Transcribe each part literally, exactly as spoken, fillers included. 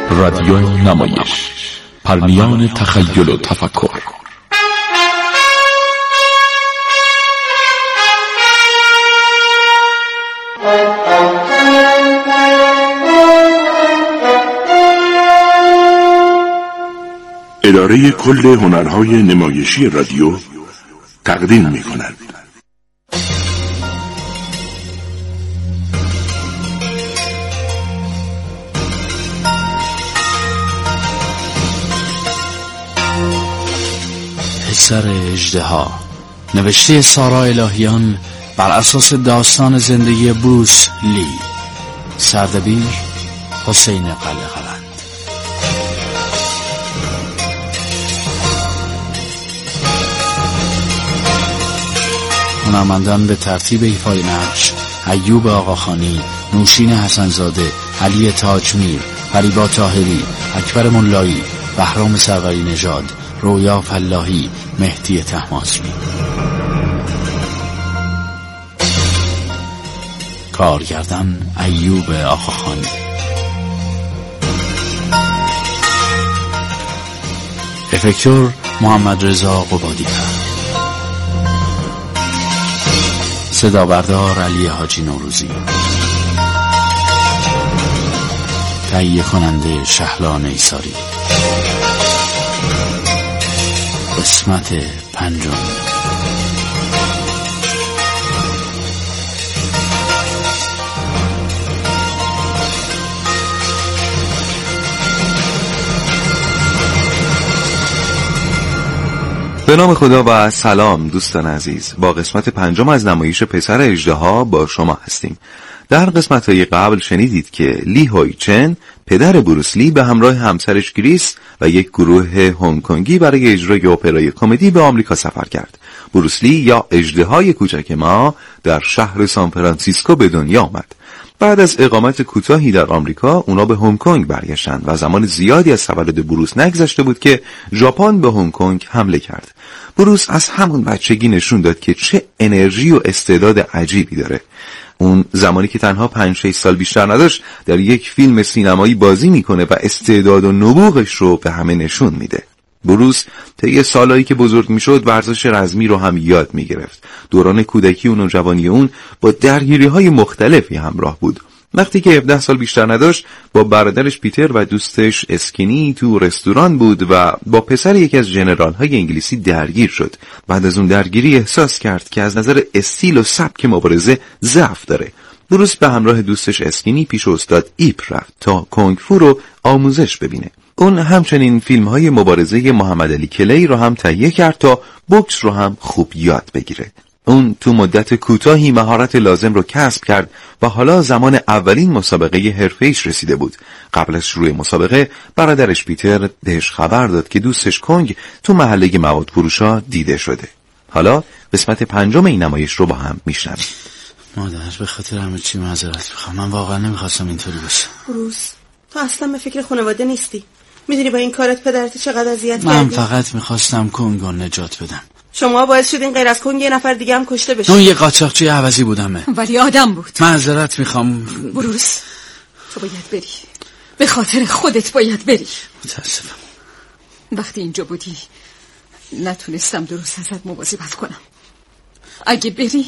رادیو نمایش، پرمیان تخیل و تفکر. اداره کل هنرهای نمایشی رادیو تقدیم می‌کند. پسر اژدها، نوشته سارا الهیان بر اساس داستان زندگی بروس لی. سردبیر حسین قلقلند. هنرمندان به ترتیب ایفای نقش: ایوب آقاخانی، نوشین حسن‌زاده، علی تاجمیر، فریبا طاهری، اکبر ملایی، بهرام سروری نژاد، رویا فلاحی، مهدی طهماسبی. کارگردان ایوب آقاخانی. افکتور محمد رضا قبادی‌فر. صدا بردار علی حاجی نوروزی. تهیه کننده شهلا نیساری. قسمت پنجم. به نام خدا و سلام دوستان عزیز، با قسمت پنجم از نمایش پسر اژدها با شما هستیم. در قسمت‌های قبل شنیدید که لی هوی چن، پدر بروس لی، به همراه همسرش گریس و یک گروه هنگ کنگی برای اجرای اپرای کمدی به آمریکا سفر کرد. بروس لی یا اژدهای کوچک ما در شهر سان فرانسیسکو به دنیا آمد. بعد از اقامت کوتاهی در آمریکا، اونا به هنگ کنگ برگشتند و زمان زیادی از تولد بروس نگذشته بود که ژاپن به هنگ کنگ حمله کرد. بروس از همون بچگی نشون داد که چه انرژی و استعداد عجیبی داره. اون زمانی که تنها پنج شش سال بیشتر نداشت، در یک فیلم سینمایی بازی میکنه و استعداد و نبوغش رو به همه نشون میده. بروس طی سالایی که بزرگ میشد ورزش رزمی رو هم یاد میگرفت. دوران کودکی و نوجوانی اون با درگیری‌های مختلفی همراه بود. وقتی که هفده سال بیشتر نداشت، با برادرش پیتر و دوستش اسکینی تو رستوران بود و با پسر یکی از ژنرال‌های انگلیسی درگیر شد. بعد از اون درگیری احساس کرد که از نظر استیل و سبک مبارزه ضعف داره. بروس به همراه دوستش اسکینی پیش استاد ایپ رفت تا کنگ فو رو آموزش ببینه. اون همچنین فیلم‌های مبارزه محمد علی کلی رو هم تهیه کرد تا بوکس رو هم خوب یاد بگیره. اون تو مدت کوتاهی مهارت لازم رو کسب کرد و حالا زمان اولین مسابقه حرفه‌ایش رسیده بود. قبل از شروع مسابقه، برادرش پیتر بهش خبر داد که دوستش کنگ تو محله مواد فروشا دیده شده. حالا قسمت پنجم این نمایش رو با هم میشنویم. مادر، به خاطر همه چی معذرت میخوام. من واقعا نمیخواستم اینطوری بشه. روز، تو اصلا به فکر خانواده نیستی. میدونی با این کارت پدرت چقدر اذیت کردی؟ من فقط میخواستم کنگ رو نجات بدم. شما باعث شدین غیر از کنگ یه نفر دیگه هم کشته بشه. اون یه قاچاقچی عوضی بودمه، ولی آدم بود. معذرت میخوام. بروس، تو باید بری. به خاطر خودت باید بری. متاسفم. وقتی اینجا بودی نتونستم درست ازت مواظبت کنم. اگه بری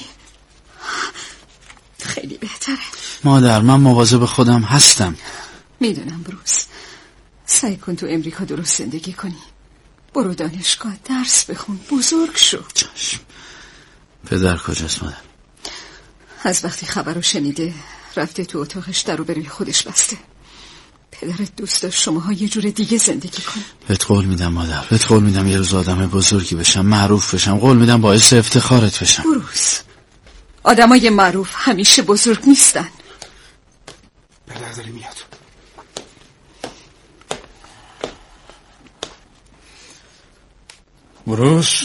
خیلی بهتره. مادر، من مواظب خودم هستم. میدونم بروس، سعی کن تو امریکا درست زندگی کنی. برو دانشگاه، درس بخون، بزرگ شو. چشم. پدر کجاست مادر؟ از وقتی خبر رو شنیده رفته تو اتاقش، در رو بروی خودش بسته. پدرت دوست داشت شماها یه جور دیگه زندگی کن. بهت قول میدم مادر، بهت قول میدم یه روز آدم بزرگی بشم، معروف بشم. قول میدم باعث افتخارت بشم. بروس، آدمای معروف همیشه بزرگ نیستن. پدر داری میاد. بروس؟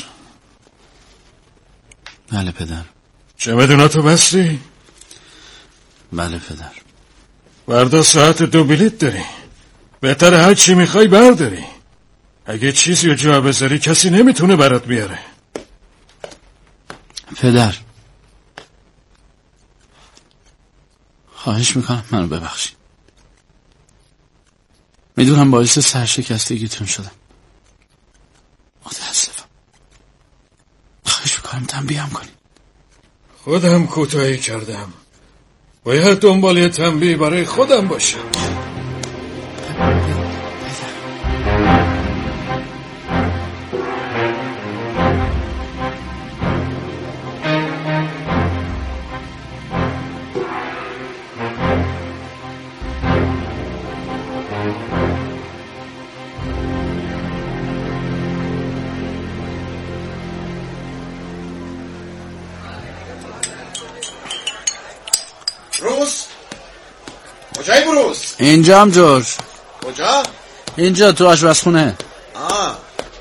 بله پدر. چمدوناتو بستی؟ بله پدر. فردا ساعت دو بلیت داری. بهتر هر چی میخوای برداری. اگه چیزی رو جا بذاری کسی نمیتونه برات بیاره. پدر، خواهش میکنم منو ببخشید. میدونم باعث سرشکستگیتون شدم. متاسفم. خواهش میکنم تنبیهم کنید. خودم کوتاهی کردم. باید دنبال یه تنبیه برای خودم باشه. بروس کجایی بروس؟ اینجام جورج. کجا؟ اینجا تو آشپزخونه. آه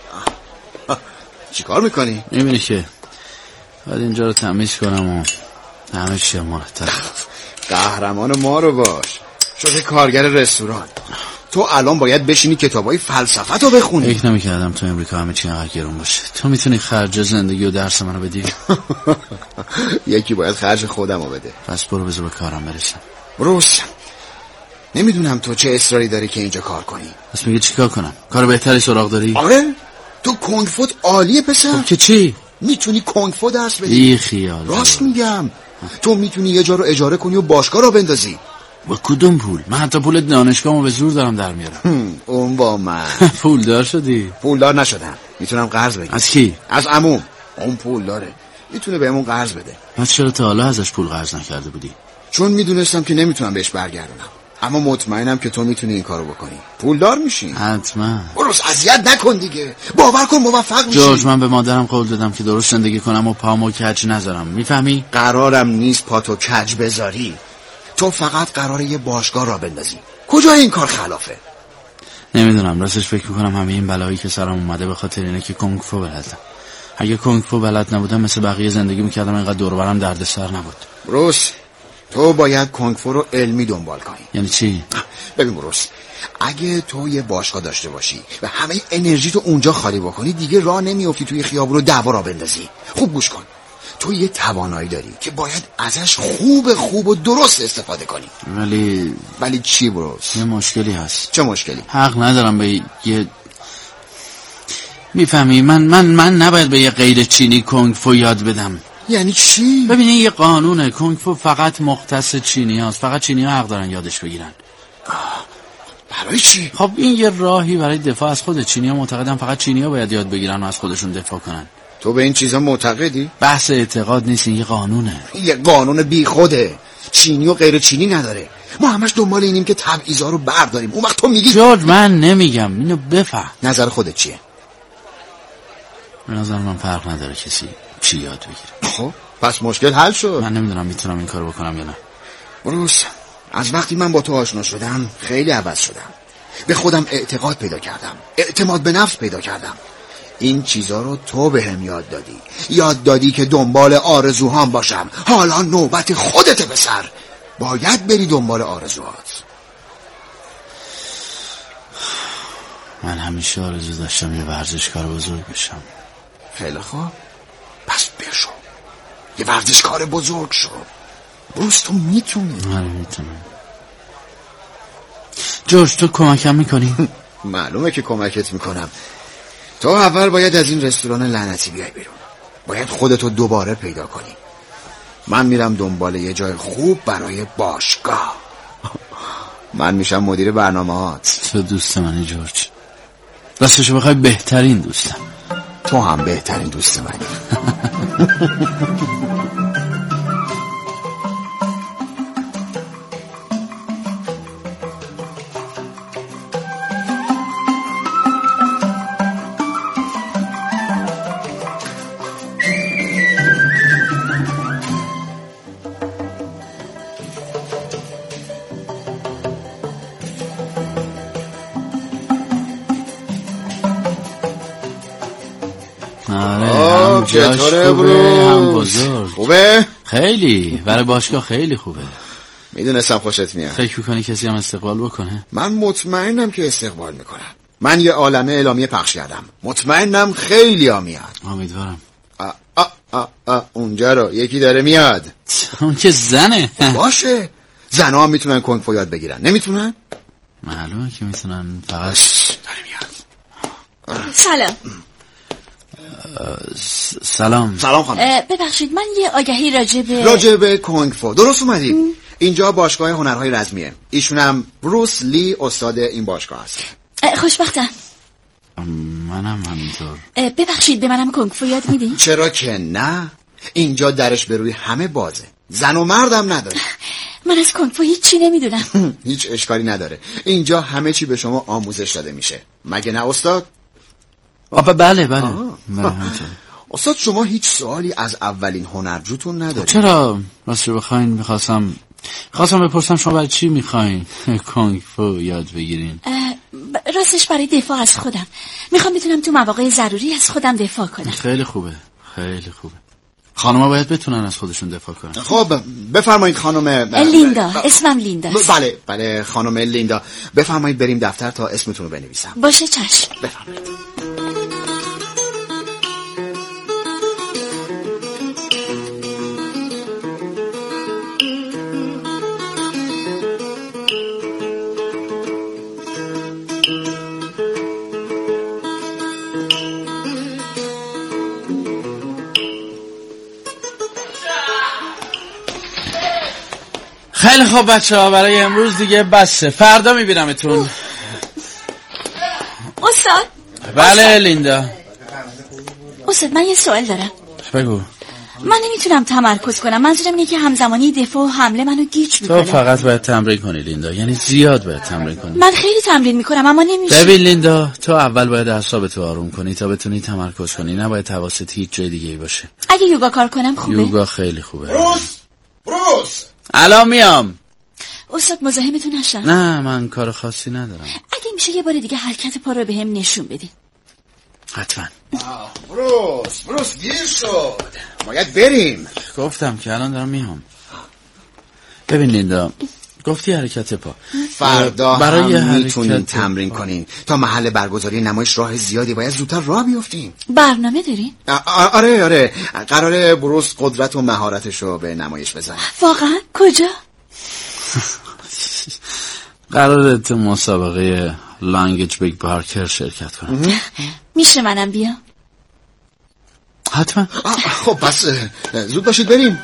چی کار میکنی؟ میبینی که باید اینجا رو تمیز کنم و همه چی مرتب. قهرمان ما رو باش. شده کارگر رستوران. تو الان باید بشینی کتابای فلسفه تو بخونی. فکر نمی‌کردم تو امریکا همه چی انقدر گرون باشه. تو میتونی خرج زندگی و درس منو بدی؟ یکی باید خرج خودمو بده. پس برو بذار به کارم برسم. بروس نمیدونم تو چه اصراری داری که اینجا کار کنی. پس میگه چیکار کنم؟ کار بهتری سراغ داری؟ آره تو کنگ فو عالیه پسر. خب که چی؟ میتونی کنگ فو درس بدی. بی خیال. راست میگم. تو میتونی یه جا رو اجاره کنی و باشگاه را بندازی. با کدوم پول؟ من حتی پول دانشگاهمو به زور دارم در میارم. اون با من. پولدار شدی؟ پولدار نشدم. میتونم قرض بگیرم. از کی؟ از عموم. اون پول داره. میتونه بهمون قرض بده. پس چرا تا حالا ازش پول قرض نکرده بودی؟ چون میدونستم که نمیتونم بهش برگردونم. اما مطمئنم که تو میتونی این کارو بکنی. پولدار میشی. حتما. بروس اذیت نکن دیگه. باور کن موفق میشی. جورج من به مادرم قول دادم که درست زندگی کنم و پامو کج نذارم. میفهمی؟ قرارم نیست پاتو کج بذاری. تو فقط قراره یه باشگاه را بندازی. کجا این کار خلافه؟ نمیدونم. راستش فکر میکنم همه این بلایی که سرم اومده به خاطر اینه که کنگ فو بلدم. اگه کنگ فو بلد نبودم مثل بقیه زندگی میکردم اینقدر دور و برم دردسر نبود. بروس تو باید کنگ فو رو علمی دنبال کنی. یعنی چی؟ ببین بروس اگه تو یه باشگاه داشته باشی و همه انرژی تو اونجا خالی بکنی دیگه راه نمیافتی توی خیابون رو دعوا را بندازی. خوب گوش کن. تو یه توانایی داری که باید ازش خوب خوب و درست استفاده کنی. ولی ولی چی بروس؟ یه مشکلی هست. چه مشکلی؟ حق ندارم به یه میفهمی من من من نباید به یه غیر چینی کنگ فو یاد بدم. یعنی چی؟ ببینی یه قانونه. کنگ فو فقط مختص چینی هست. فقط چینی ها حق دارن یادش بگیرن. برای چی؟ خب این یه راهی برای دفاع از خود. چینی ها معتقدن فقط چینی ها باید یاد بگیرن و از خودشون دفاع کنن. تو به این چیزا معتقدی؟ بحث اعتقاد نیست. این یه قانونه. یه قانون بی خوده. چینی و غیر چینی نداره. ما همش دنبال اینیم که تبعیضا رو برداریم. اون وقت تو میگی جورج من نمیگم. اینو بفهم. نظر خودت چیه؟ به نظر من فرق نداره کسی چی یاد بگیره. خب پس مشکل حل شد. من نمیدونم میتونم این کارو بکنم یا نه. بروس از وقتی من با تو آشنا شدم خیلی عوض شدم. به خودم اعتقاد پیدا کردم. اعتماد به نفس پیدا کردم. این چیزا رو تو بهم یاد دادی. یاد دادی که دنبال آرزوهام باشم. حالا نوبت خودت پسر. باید بری دنبال آرزوهات. من همیشه آرزو داشتم یه ورزشکار بزرگ بشم. خیلی خوب. پس بشو. یه ورزشکار بزرگ شو. بروس تو میتونی. آره میتونم. جورج تو کمکم میکنی؟ معلومه که کمکت میکنم. تو اول باید از این رستوران لعنتی بیای بیرون. باید خودتو دوباره پیدا کنی. من میرم دنبال یه جای خوب برای باشگاه. من میشم مدیر برنامه‌هات. تو دوست منی جورج. راستشو بخوای بهترین دوستم. تو هم بهترین دوست منی. چطوره برو؟ هم بزرگ. خوبه؟ خیلی. برای باشگاه خیلی خوبه. میدونستم خوشت میاد. فکر میکنی کسی هم استقبال بکنه؟ من مطمئنم که استقبال میکنم. من یه عالمه اعلامیه پخش کردم. مطمئنم خیلی ها میاد. امیدوارم. آ آ آ آ اونجا رو یکی داره میاد. اون که زنه. باشه. زنها هم میتونن کنگ فو یاد بگیرن. نمیتونن؟ معلومه که میتونن فقط سلام. سلام. سلام خانم. ببخشید من یه آگهی راجبه راجبه کنگ فو. درست اومدید. اینجا باشگاه هنرهای رزمیه. ایشونم بروس لی استاد این باشگاه هست. خوشبختم. منم همینطور. ببخشید به منم کنگ فو یاد میدین؟ چرا که نه؟ اینجا درش به روی همه بازه. زن و مردم نداره. من از کنگ فو هیچ چی نمیدونم. هیچ اشکالی نداره. اینجا همه چی به شما آموزش داده میشه. مگه نه استاد؟ آبا بله بله. استاد شما هیچ سوالی از اولین هنرجوتون ندارید؟ چرا؟ راستش بخواین میخواستم خواستم بپرسم شما برای چی میخواین کنگ فو یاد بگیرین؟ راستش برای دفاع از خودم. میخوام بتونم تو مواقع ضروری از خودم دفاع کنم. خیلی خوبه خیلی خوبه. خانم‌ها باید بتونن از خودشون دفاع کنن. خب بفرمایید خانم لیندا. اسمم لیندا. بله بله خانم لیندا. بفرمایید بریم دفتر تا اسمتون رو بنویسم. باشه چشم. بفرمایید. خیلی خوب بچه ها برای امروز دیگه بسه. فردا میبینمتون. استاد. بله استاد. لیندا. استاد من یه سوال دارم. بگو. من نمیتونم تمرکز کنم. منظورم اینه که همزمانی دفاع و حمله منو گیج میکنه. تو فقط باید تمرین کنی لیندا. یعنی زیاد باید تمرین کنی. من خیلی تمرین میکنم اما نمیشه. ببین لیندا تو اول باید اعصابتو آروم کنی تا بتونی تمرکز کنی. نباید حواست هیچ جای دیگه باشه. اگه یوگا کار کنم خوبه؟ یوگا خیلی خوبه. بروس بروس الان میام. استاد مزاحمتون نشم؟ نه من کار خاصی ندارم. اگه میشه یه بار دیگه حرکت پا رو بهم نشون بدین. حتما. بروس بروس دیر شد. باید بریم. گفتم که الان دارم میام. ببین لیندا گفتی حرکت پا. فردا برای هم میتونین تمرین پا. کنین. تا محل برگزاری نمایش راه زیادی باید زودتر راه بیفتین. برنامه دارین؟ آره آره قراره بروس قدرت و مهارتش رو به نمایش بزنه. واقعا؟ کجا؟ قراره تو مسابقه لانگیج بیگ بارکر شرکت کنم. میشه منم بیام؟ حتما. خب پس زود باشید بریم.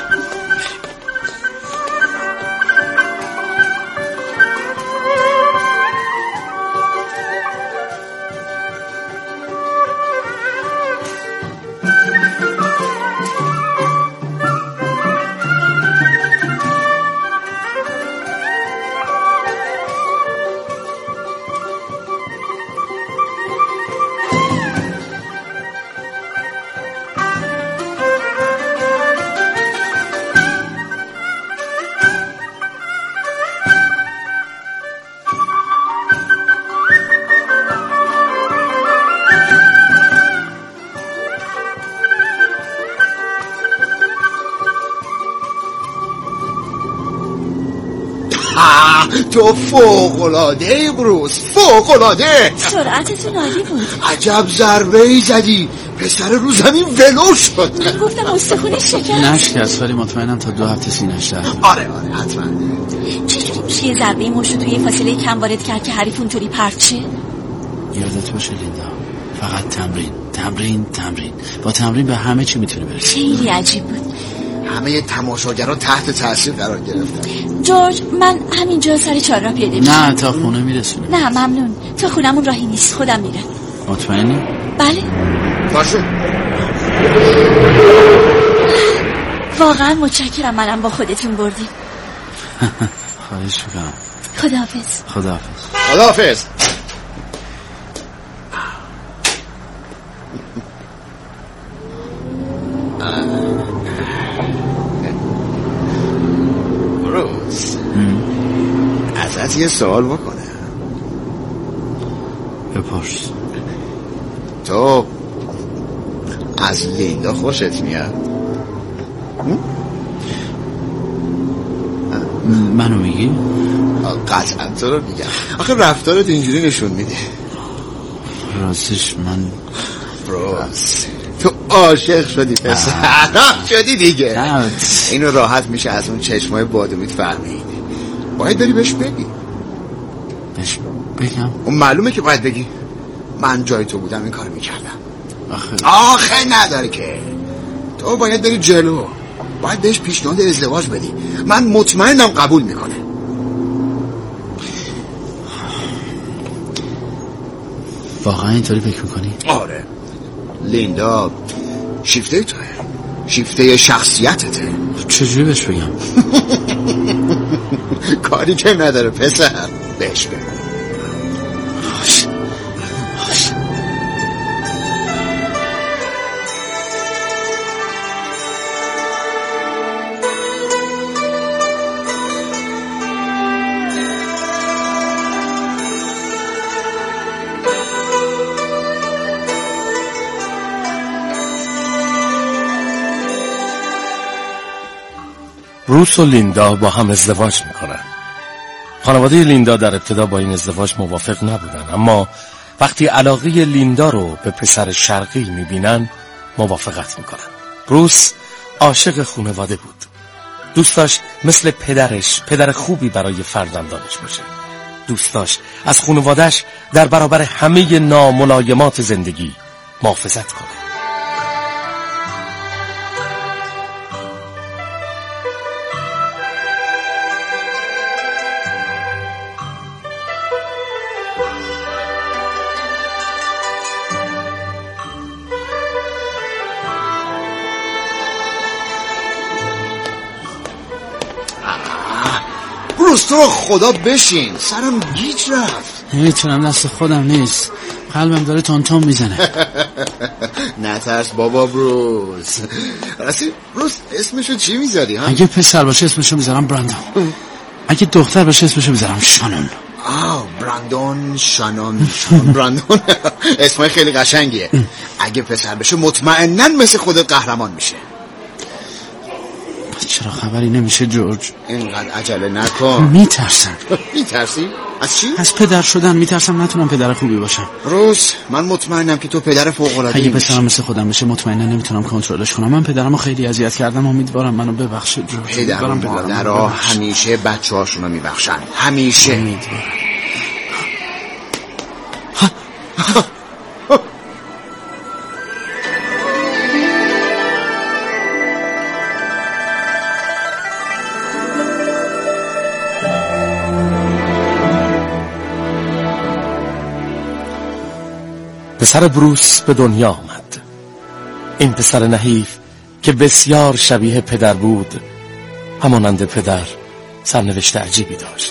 تو فوق‌العاده بروس فوق‌العاده. سرعتتون عالی بود. عجب ضربه ای زدی. پسر رو زمین ولو شد. من گفتم استخونش شکست. نشکست ولی مطمئنم تا دو هفته سینه‌اش در میاد. آره آره حتما. چجوری میشه یه ضربه مشت توی فاصله کم وارد کرد که حریف اونطوری پرچه؟ یادت باشه لیندا فقط تمرین تمرین تمرین. با تمرین به همه چی میتونی برسی. خیلی عجیب بود. همه تماشاگرها تحت تاثیر قرار گرفتن. جورج من همینجا سر چهارراه پیاده میشم. نه تا خونه میرسونی. نه ممنون. تا خونمون راهی نیست. خودم میرم. مطمئنی؟ بله. باشه. واقعا متشکرم منم با خودتون بردیم. خواهش میکنم. خداحافظ. خداحافظ. خداحافظ. بروس ازت یه سوال بکنه. بپرس. تو از لیندا خوشت میاد؟ منو میگی؟ قطعا تو رو میگم. آخه رفتارت اینجوری نشون میده. راستش من بروس تو عاشق شدی پسر. شدی دیگه. اینو راحت میشه از اون چشمای بادومیت فهمید. باید بری بهش بگی. بهش بگم؟ اون معلومه که باید بگی. من جای تو بودم این کار میکردم. آخه آخه نداره که. تو باید بری جلو، باید بهش پیشنهاد ازدواج بدی. من مطمئنم قبول میکنه. واقعا اینطوری فکر میکنی؟ آره لیندا شیفته توه، شیفته شخصیتته. چجوری بهش بگم؟ کاری که نداره پسر، بهش بگم. بروس و لیندا با هم ازدواج میکنن. خانواده لیندا در ابتدا با این ازدواج موافق نبودن، اما وقتی علاقه لیندا رو به پسر شرقی میبینن موافقت میکنن. بروس عاشق خانواده بود. دوست داشت مثل پدرش پدر خوبی برای فرزندانش باشه. دوست داشت از خانواده‌اش در برابر همه ناملایمات زندگی محافظت کنه. بروس تو خدا بشین، سرم گیج رفت. نمیتونم، دست خودم نیست، قلبم داره تون تون میزنه. نترس بابا بروس. راستی بروس اسمشو چی میذاری ها؟ اگه پسر باشه اسمشو میذارم براندون، اگه دختر باشه اسمشو میذارم شانون. آه براندون شانون شانون براندون. اسمای خیلی قشنگیه. اگه پسر بشه مطمئنن مثل خود قهرمان میشه. چرا خبری نمیشه جورج؟ اینقدر عجله نکن. میترسم. میترسی؟ از چی؟ از پدر شدن میترسم، نتونم پدر خوبی باشم. روز من مطمئنم که تو پدر فوق العاده اگه پسرم مثل خودم بشه مطمئنا نمیتونم کنترلش کنم. من پدرمو خیلی اذیت کردم، امیدوارم منو ببخشه جورج. پدر و مادرها همیشه بچه‌هاشونو میبخشن، همیشه. امیدوارم. پسر بروس به دنیا آمد. این پسر نحیف که بسیار شبیه پدر بود، همانند پدر سرنوشت عجیبی داشت.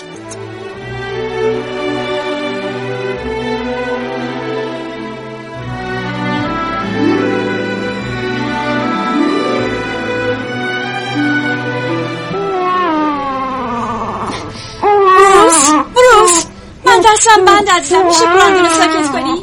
بروس بروس من دستم بند عزیزم، میشه براندون رو ساکت کنی؟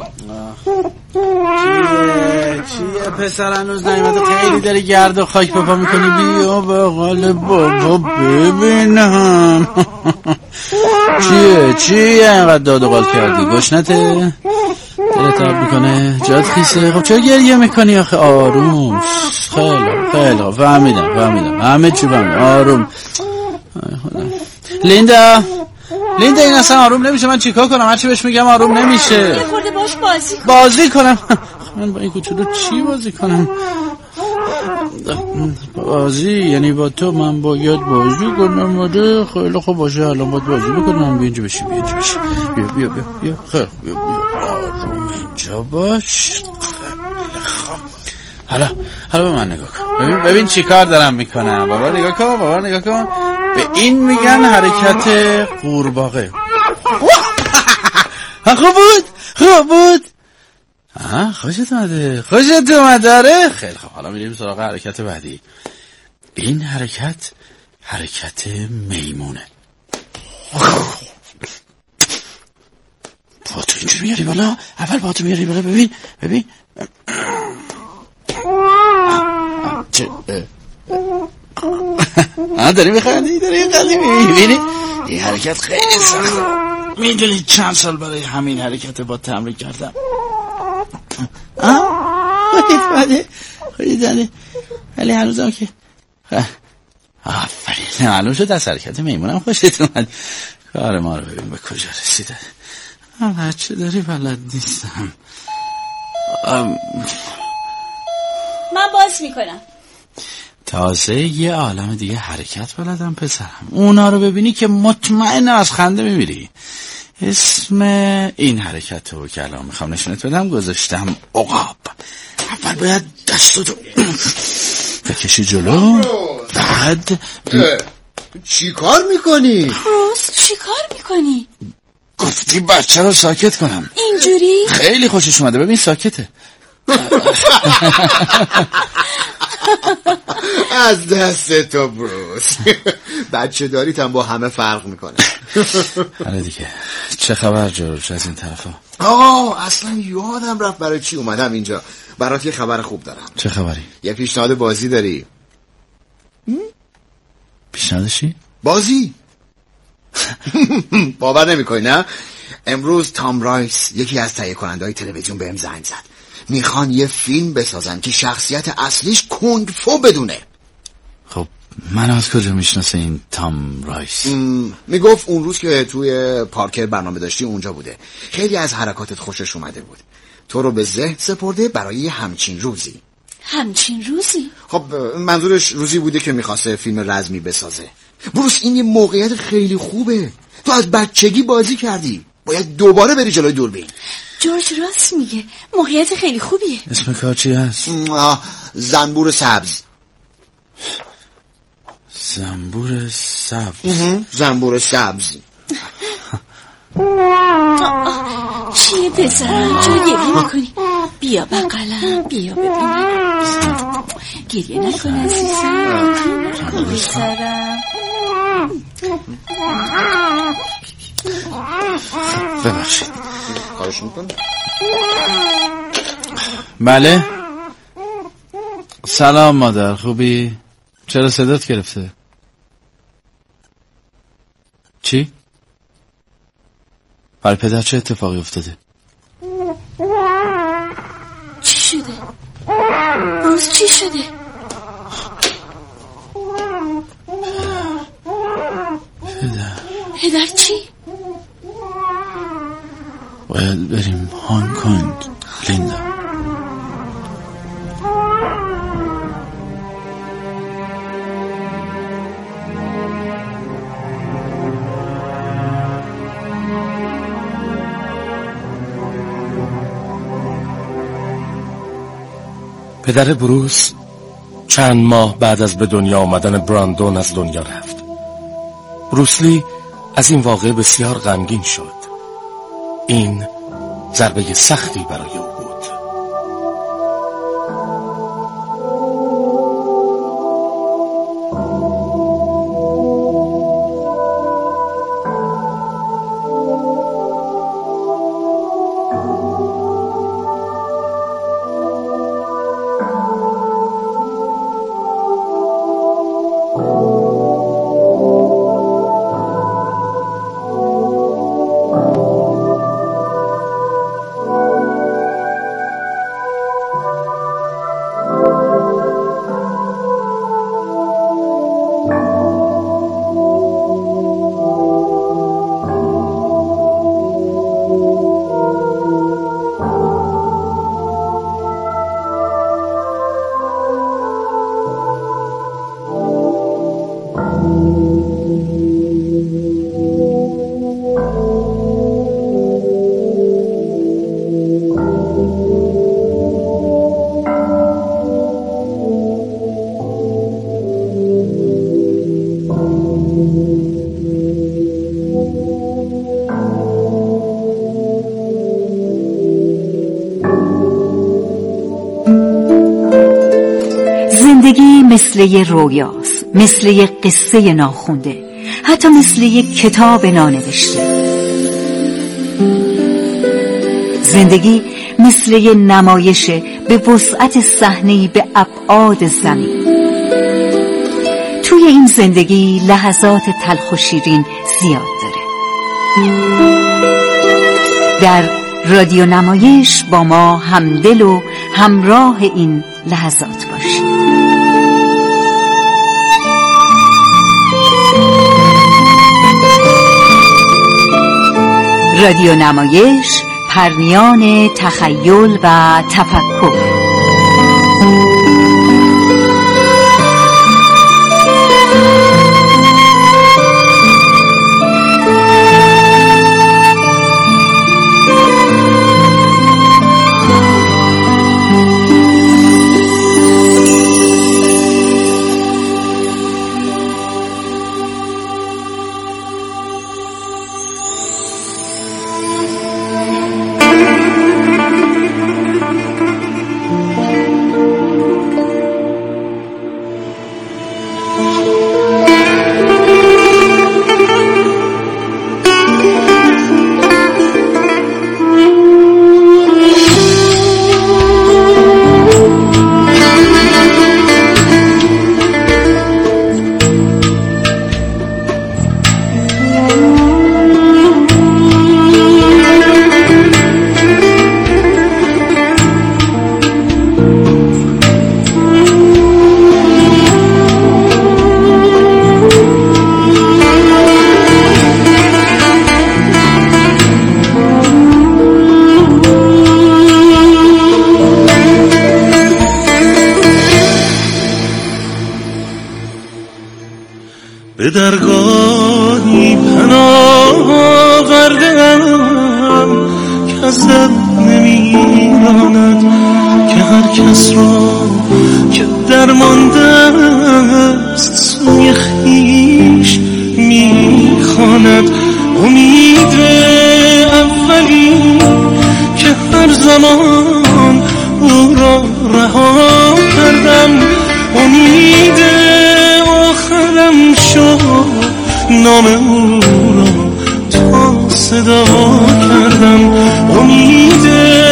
چیه چیه پسر هنوز نیومده؟ خیلی داری گرد و خاک بپا میکنی. بیا بغل بابا ببینم. چیه چیه اینقدر داد و قال کردی؟ گشنته؟ دلت درد میکنه؟ جات خیسه؟ خب چرا گریه میکنی آخه؟ آروم. خیلی خیلی فهمیدم فهمیدم همه چی فهمیدم. آروم. لیندا لیندا این اصلا آروم نمیشه. من چیکار کنم؟ هرچی بهش میگم آروم نمیشه. یه خورده باش بازی کنم. بازی کنم؟ من با این کوچولو چی بازی کنم؟ بازی یعنی با تو من باید بازی کنم؟ آره خیلی خوب باشه، الان باید بازی بکنم. بیا اینجا بشی، بیا اینجا بشی، بیا بیا بیا بیا خیلی بیا بیا آروم اینجا باش. خیلی خوب. حالا حالا به من نگاه کن، ببین ببین چی کار دارم میکنم. بابا نگاه کن، بابا نگاه کن. به این میگن حرکت قورباغه. خوب بود خوب بود. آها خوشت اومده خوشت اومده. آره خیلی خوب. حالا میریم سراغ حرکت بعدی. این حرکت حرکت میمونه. پاتو اینجور میاری بالا. اول پاتو میاری بالا. ببین ببین چه آه داری میخوندی داری میخوندی. میبینی این حرکت خیلی سخته. میدونی چند سال برای همین حرکت با تمرین کردم. آه خیلی بده خیلی داده ولی هنوزم که آفرین معلوم شد از حرکت میمونم خوشت اومد. کار ما رو ببین به کجا رسیده. من چه داری بلد نیستم. ام... من باز میکنم. تازه یه عالم دیگه حرکت بلدم پسرم. اونا رو ببینی که مطمئن از خنده میمیری. اسم این حرکت رو که الان میخوام نشونت بدم گذاشتم عقاب. اول باید دستتو بکشی جلو، بعد چی کار میکنی؟ روز چی کار میکنی؟ گفتی بچه رو ساکت کنم. اینجوری؟ خیلی خوشش اومده، ببین ساکته. از دست تو بروس. بچه داریت هم با همه فرق میکنه. آره دیگه. چه خبر جورج از این طرفا؟ آه اصلا یادم رفت برای چی اومدم اینجا. برات یه خبر خوب دارم. چه خبری؟ یه پیشنهاد بازی داری. پیشنهاد چی؟ بازی. باور نمیکنی نه؟ امروز تام رایس یکی از تهیه کننده‌های تلویزیون بهم زنگ زد. میخوان یه فیلم بسازن که شخصیت اصلیش کنگ فو بدونه. خب من از کجا میشناسه این تام رایس؟ میگفت اون روز که توی پارکر برنامه داشتی اونجا بوده. خیلی از حرکاتت خوشش اومده بود. تو رو به ذهن سپرده برای همچین روزی. همچین روزی؟ خب منظورش روزی بوده که میخواسته فیلم رزمی بسازه. بروس این یه موقعیت خیلی خوبه. تو از بچگی بازی کردی، باید دوباره بری جلوی دوربین. جورج راست میگه، موقعیت خیلی خوبیه. اسم کار چی هست؟ زنبور سبز. زنبور سبز. زنبور سبز. چیه پسرم؟ چرا گریه میکنی؟ بیا بقلم، بیا ببینم. گریه نکن عزیزم، نکن پسرم. ببخشید. خواهش میکنم. بله. سلام مادر، خوبی؟ چرا صدات گرفته؟ چی؟ برای پدر چه اتفاقی افتاده؟ چی شده؟ روز چی شده؟ پدر پدر چی؟ باید بریم هانگ کنگ لیندا. پدر بروس چند ماه بعد از به دنیا آمدن براندون از دنیا رفت. بروسلی از این واقعه بسیار غمگین شد. این ضربه سختی برای او بود. زندگی مثل یه رویاست، مثل یه قصه ناخونده، حتی مثل یه کتاب نانوشته. زندگی مثل یه نمایشه به وسعت صحنه‌ای به ابعاد زمین. توی این زندگی لحظات تلخ و شیرین زیاد داره. در رادیو نمایش با ما همدل و همراه این لحظات باشید. رادیو نمایش، پرمیان تخیل و تفکر. به درگاهی پناه آوردم که ازت نمیراند، که هر کس را که درمانده است سوی خویش میخواند. امید اولی که هر زمان او را رها کردم، امید آخرم شد نام او را تا صدا کردم. امید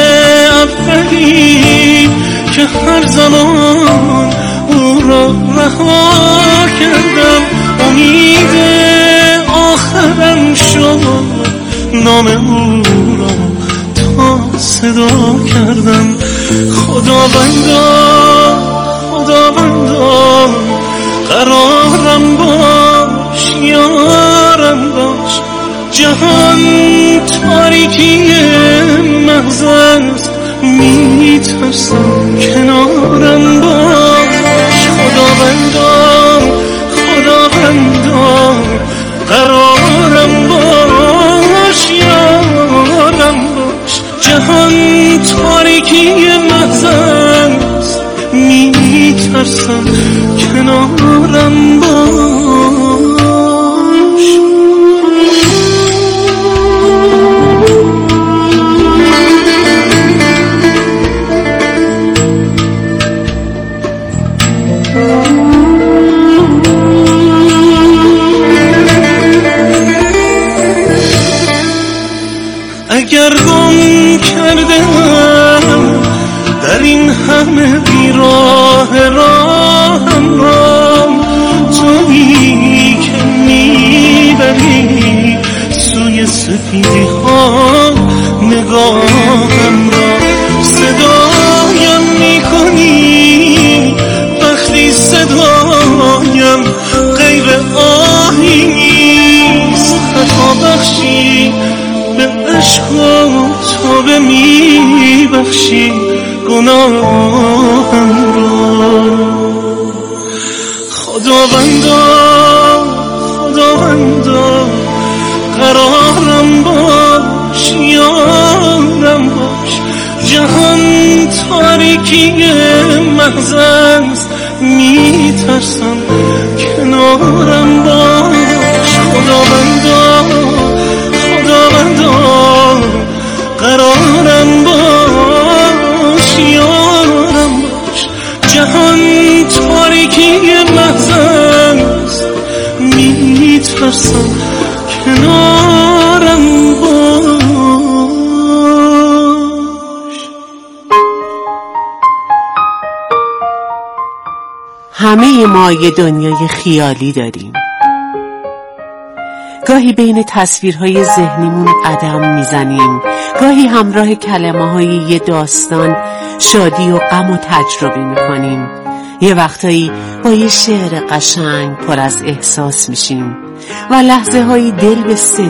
اولی که هر زمان او را رها کردم، امید آخرم شد نام او را تا صدا کردم. خداوندا خداوندا قرارم باش، یارم باش، جهان تاریکی محض است، میترسم کنارم باش. خداوندا خداوندا قرارم باش، یارم باش، جهان تاریکی محض است، میترسم کنارم باش. اگر گم کردم در این همه بیراه راهم را، تویی که میبری سوی سفیدی ها نگاهم را. صدایم میکنی وقتی صدایم غیر آهی نیست، خطا بخشی به عشق و توبه میبخشی گناهم را. خداوندا خداوندا قرارم باش، یارم باش، جهان تاریکی محض است، میترسم کنارم باش. خداوندا خداوندا قرارم باش، یارم باش، جهان تاریکی محض است، میترسم کنارم باش. همه ما یه دنیای خیالی داریم. گاهی بین تصویرهای ذهنیمون قدم میزنیم، گاهی همراه کلمه های یه داستان شادی و غم و تجربه میکنیم، یه وقتایی با یه شعر قشنگ پر از احساس میشیم و لحظه هایی دل به